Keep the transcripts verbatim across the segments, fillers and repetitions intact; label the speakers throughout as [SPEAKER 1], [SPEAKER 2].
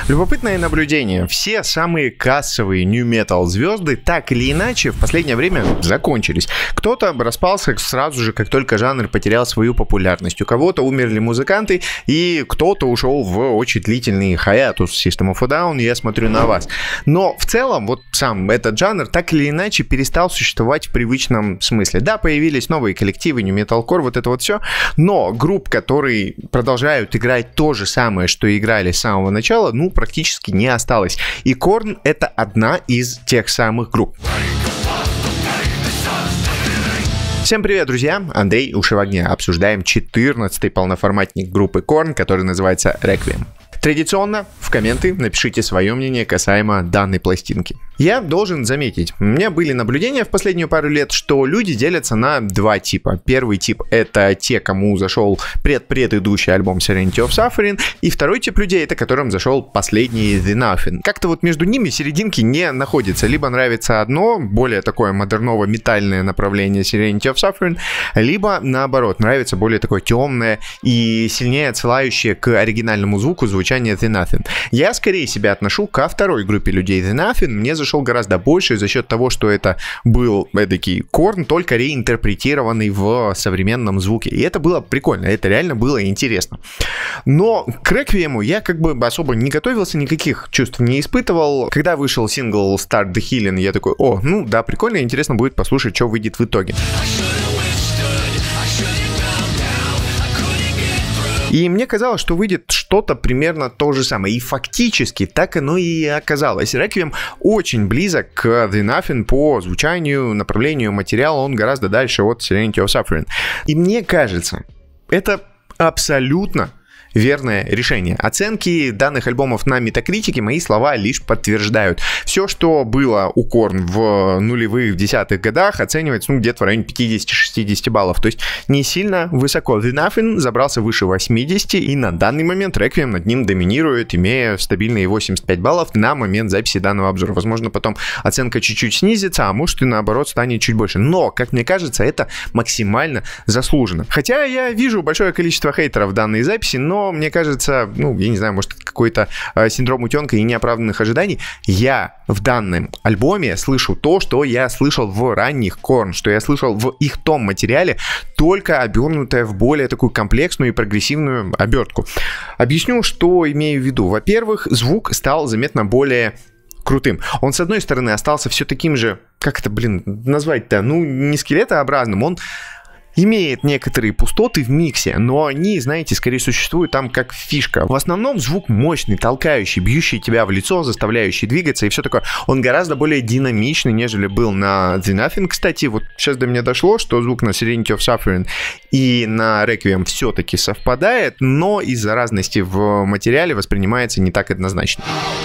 [SPEAKER 1] Любопытное наблюдение. Все самые кассовые нью-метал звезды так или иначе в последнее время закончились. Кто-то распался сразу же, как только жанр потерял свою популярность. У кого-то умерли музыканты, и кто-то ушел в очень длительный hiatus. System of a Down, я смотрю на вас. Но в целом вот сам этот жанр так или иначе перестал существовать в привычном смысле. Да, появились новые коллективы, нью-металкор, вот это вот все, но групп, которые продолжают играть то же самое, что играли с самого начала, ну, практически не осталось. И Korn — это одна из тех самых групп. Всем привет, друзья! Андрей, Уши в огне. Обсуждаем четырнадцатый полноформатник группы Korn, который называется Requiem. Традиционно в комменты напишите свое мнение касаемо данной пластинки. Я должен заметить, у меня были наблюдения в последнюю пару лет, что люди делятся на два типа. Первый тип — это те, кому зашел предпредыдущий альбом Serenity of Suffering, и второй тип людей — это которым зашел последний The Nothing. Как-то вот между ними серединки не находится. Либо нравится одно, более такое модерново-метальное направление Serenity of Suffering, либо наоборот, нравится более такое темное и сильнее отсылающее к оригинальному звуку звучание The Nothing. Я скорее себя отношу ко второй группе людей. The Nothing мне зашел гораздо больше за счет того, что это был эдакий Korn, только реинтерпретированный в современном звуке. И это было прикольно, это реально было интересно. Но к Requiem я как бы особо не готовился, никаких чувств не испытывал. Когда вышел сингл Start the Healing, я такой: о, ну да, прикольно, интересно будет послушать, что выйдет в итоге. И мне казалось, что выйдет что-то примерно то же самое. И фактически так оно и оказалось. Requiem очень близок к The Nothing по звучанию, направлению материала. Он гораздо дальше от Serenity of Suffering. И мне кажется, это абсолютно верное решение. Оценки данных альбомов на Метакритике мои слова лишь подтверждают. Все, что было у Korn в нулевых, в десятых годах, оценивается, ну, где-то в районе пятьдесят-шестьдесят баллов. То есть не сильно высоко. The Nothing забрался выше восьмидесяти, и на данный момент Requiem над ним доминирует, имея стабильные восемьдесят пять баллов на момент записи данного обзора. Возможно, потом оценка чуть-чуть снизится, а может и наоборот станет чуть больше. Но, как мне кажется, это максимально заслуженно. Хотя я вижу большое количество хейтеров в данной записи, но Но мне кажется, ну, я не знаю, может, это какой-то э, синдром утенка и неоправданных ожиданий. Я в данном альбоме слышу то, что я слышал в ранних Korn, что я слышал в их том материале, только обернутое в более такую комплексную и прогрессивную обертку. Объясню, что имею в виду. Во-первых, звук стал заметно более крутым. Он, с одной стороны, остался все таким же, как это, блин, назвать-то, ну, не скелетообразным, он имеет некоторые пустоты в миксе, но они, знаете, скорее существуют там как фишка. В основном звук мощный, толкающий, бьющий тебя в лицо, заставляющий двигаться и все такое. Он гораздо более динамичный, нежели был на The Nothing. Кстати, вот сейчас до меня дошло, что звук на Serenity of Suffering и на Requiem все-таки совпадает, но из-за разности в материале воспринимается не так однозначно.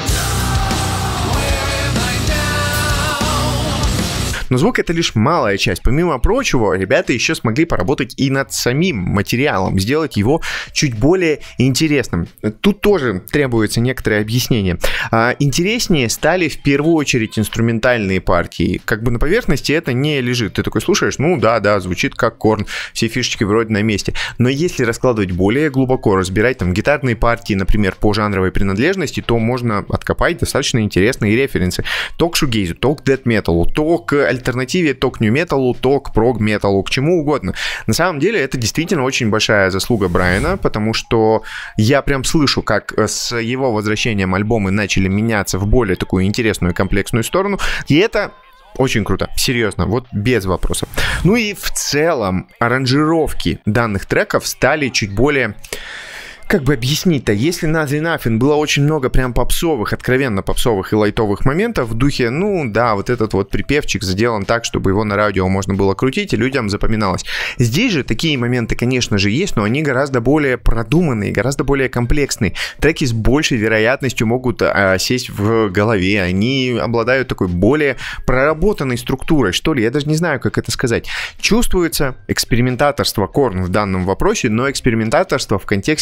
[SPEAKER 1] Но звук — это лишь малая часть. Помимо прочего, ребята еще смогли поработать и над самим материалом, сделать его чуть более интересным. Тут тоже требуется некоторое объяснение. А, интереснее стали в первую очередь инструментальные партии. Как бы на поверхности это не лежит. Ты такой слушаешь, ну да, да, звучит как Korn, все фишечки вроде на месте. Но если раскладывать более глубоко, разбирать там гитарные партии, например, по жанровой принадлежности, то можно откопать достаточно интересные референсы. То к шугейзу, то к дэт-металу, то к альтернативе, то к нью-металу, то к прог-металу, к чему угодно. На самом деле это действительно очень большая заслуга Брайана, потому что я прям слышу, как с его возвращением альбомы начали меняться в более такую интересную комплексную сторону, и это очень круто, серьезно, вот без вопросов. Ну и в целом аранжировки данных треков стали чуть более... Как бы объяснить-то, если на The Nothing было очень много прям попсовых, откровенно попсовых и лайтовых моментов в духе, ну да, вот этот вот припевчик сделан так, чтобы его на радио можно было крутить и людям запоминалось. Здесь же такие моменты, конечно же, есть, но они гораздо более продуманные, гораздо более комплексные. Треки с большей вероятностью могут а, сесть в голове, они обладают такой более проработанной структурой, что ли, я даже не знаю, как это сказать. Чувствуется экспериментаторство Korn в данном вопросе, но экспериментаторство в контексте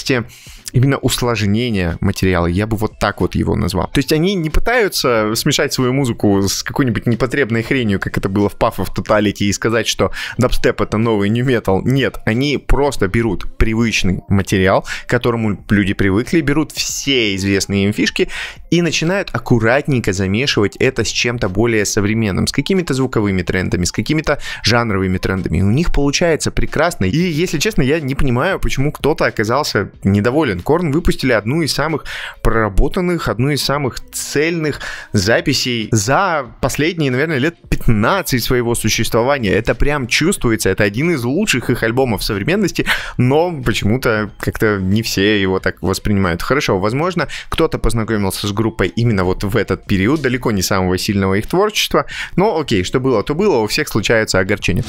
[SPEAKER 1] именно усложнение материала. Я бы вот так вот его назвал. То есть они не пытаются смешать свою музыку с какой-нибудь непотребной хренью, как это было в Path of Totality, и сказать, что дабстеп — это новый new metal. Нет, они просто берут привычный материал, к которому люди привыкли, берут все известные им фишки и начинают аккуратненько замешивать это с чем-то более современным, с какими-то звуковыми трендами, с какими-то жанровыми трендами. И у них получается прекрасно. И, если честно, я не понимаю, почему кто-то оказался недоволен. Корн выпустили одну из самых проработанных, одну из самых цельных записей за последние, наверное, лет пятнадцать своего существования. Это прям чувствуется. Это один из лучших их альбомов современности, но почему-то как-то не все его так воспринимают. Хорошо, возможно, кто-то познакомился с группой именно вот в этот период, далеко не самого сильного их творчества, но окей, что было, то было, у всех случаются огорчения.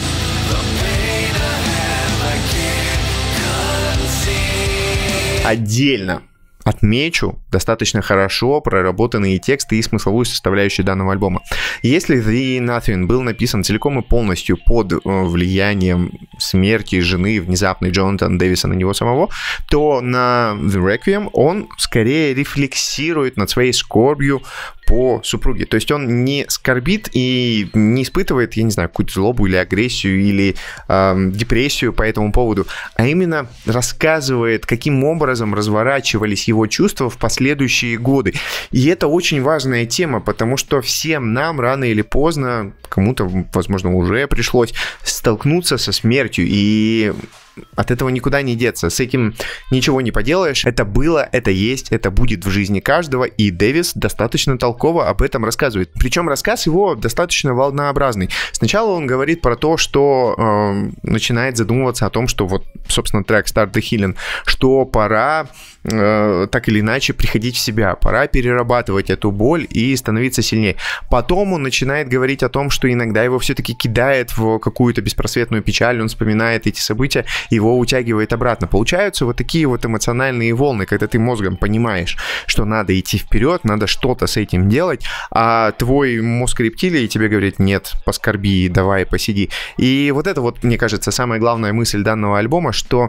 [SPEAKER 1] Отдельно отмечу достаточно хорошо проработанные тексты и смысловую составляющую данного альбома. Если The Nothing был написан целиком и полностью под влиянием смерти жены внезапной Джонатана Дэвиса на него самого, то на The Requiem он скорее рефлексирует над своей скорбью по супруге. То есть он не скорбит и не испытывает, я не знаю, какую-то злобу или агрессию или э, депрессию по этому поводу, а именно рассказывает, каким образом разворачивались его чувства в последующие годы. И это очень важная тема, потому что всем нам рано или поздно, кому-то, возможно, уже пришлось столкнуться со смертью, и от этого никуда не деться, с этим ничего не поделаешь, это было, это есть, это будет в жизни каждого, и Дэвис достаточно толково об этом рассказывает. Причем рассказ его достаточно волнообразный. Сначала он говорит про то, что э, начинает задумываться о том, что вот, собственно, трек Start the Healing, что пора э, так или иначе приходить в себя, пора перерабатывать эту боль и становиться сильнее. Потом он начинает говорить о том, что иногда его все-таки кидает в какую-то беспросветную печаль, он вспоминает эти события, его утягивает обратно. Получаются вот такие вот эмоциональные волны, когда ты мозгом понимаешь, что надо идти вперед, надо что-то с этим делать, а твой мозг рептилии тебе говорит: нет, поскорби, давай, посиди. И вот это вот, мне кажется, самая главная мысль данного альбома, что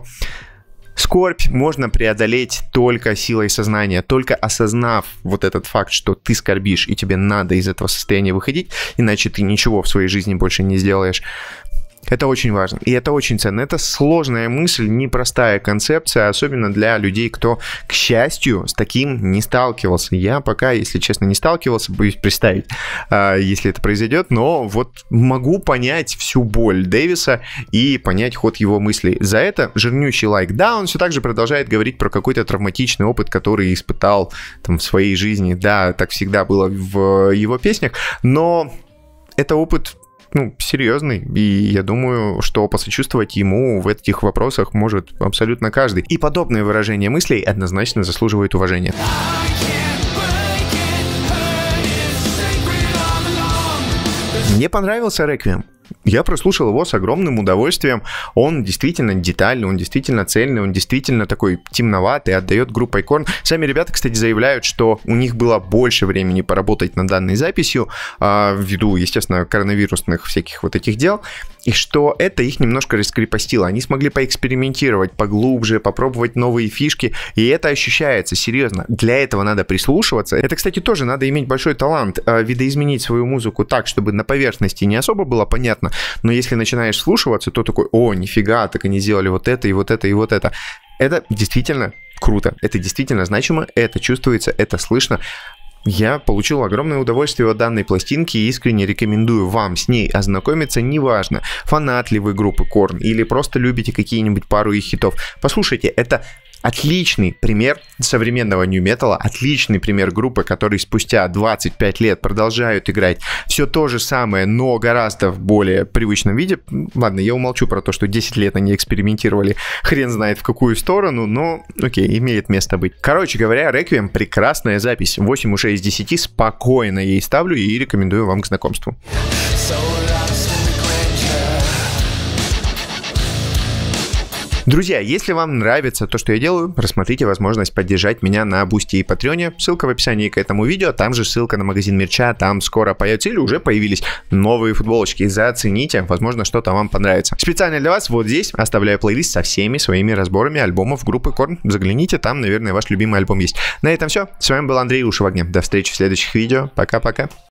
[SPEAKER 1] скорбь можно преодолеть только силой сознания, только осознав вот этот факт, что ты скорбишь, и тебе надо из этого состояния выходить, иначе ты ничего в своей жизни больше не сделаешь. Это очень важно, и это очень ценно. Это сложная мысль, непростая концепция, особенно для людей, кто, к счастью, с таким не сталкивался. Я пока, если честно, не сталкивался, боюсь представить, если это произойдет, но вот могу понять всю боль Дэвиса и понять ход его мыслей. За это жирнющий лайк. Да, он все так же продолжает говорить про какой-то травматичный опыт, который испытал там в своей жизни. Да, так всегда было в его песнях, но это опыт, ну, серьезный, и я думаю, что посочувствовать ему в этих вопросах может абсолютно каждый. И подобное выражение мыслей однозначно заслуживает уважения. Мне понравился Requiem. Я прослушал его с огромным удовольствием. Он действительно детальный, он действительно цельный, он действительно такой темноватый, отдает группой Korn. Сами ребята, кстати, заявляют, что у них было больше времени поработать над данной записью, а, ввиду, естественно, коронавирусных всяких вот этих дел, и что это их немножко раскрепостило. Они смогли поэкспериментировать поглубже, попробовать новые фишки, и это ощущается, серьезно. Для этого надо прислушиваться. Это, кстати, тоже надо иметь большой талант, а, видоизменить свою музыку так, чтобы на поверхности не особо было понятно, но если начинаешь слушаться, то такой: о, нифига, так они сделали вот это, и вот это, и вот это. Это действительно круто, это действительно значимо, это чувствуется, это слышно. Я получил огромное удовольствие от данной пластинки и искренне рекомендую вам с ней ознакомиться, неважно, фанат ли вы группы Korn или просто любите какие-нибудь пару их хитов. Послушайте, это отличный пример современного нью-металла, отличный пример группы, которые спустя двадцать пять лет продолжают играть все то же самое, но гораздо в более привычном виде. Ладно, я умолчу про то, что десять лет они экспериментировали, хрен знает в какую сторону, но окей, имеет место быть. Короче говоря, Requiem — прекрасная запись, восемь и шесть из десяти, спокойно ей ставлю и рекомендую вам к знакомству. Друзья, если вам нравится то, что я делаю, рассмотрите возможность поддержать меня на Бусти и Патреоне. Ссылка в описании к этому видео, там же ссылка на магазин мерча, там скоро появятся или уже появились новые футболочки. Зацените, возможно, что-то вам понравится. Специально для вас вот здесь оставляю плейлист со всеми своими разборами альбомов группы Korn. Загляните, там, наверное, ваш любимый альбом есть. На этом все. С вами был Андрей Уши в огне. До встречи в следующих видео. Пока-пока.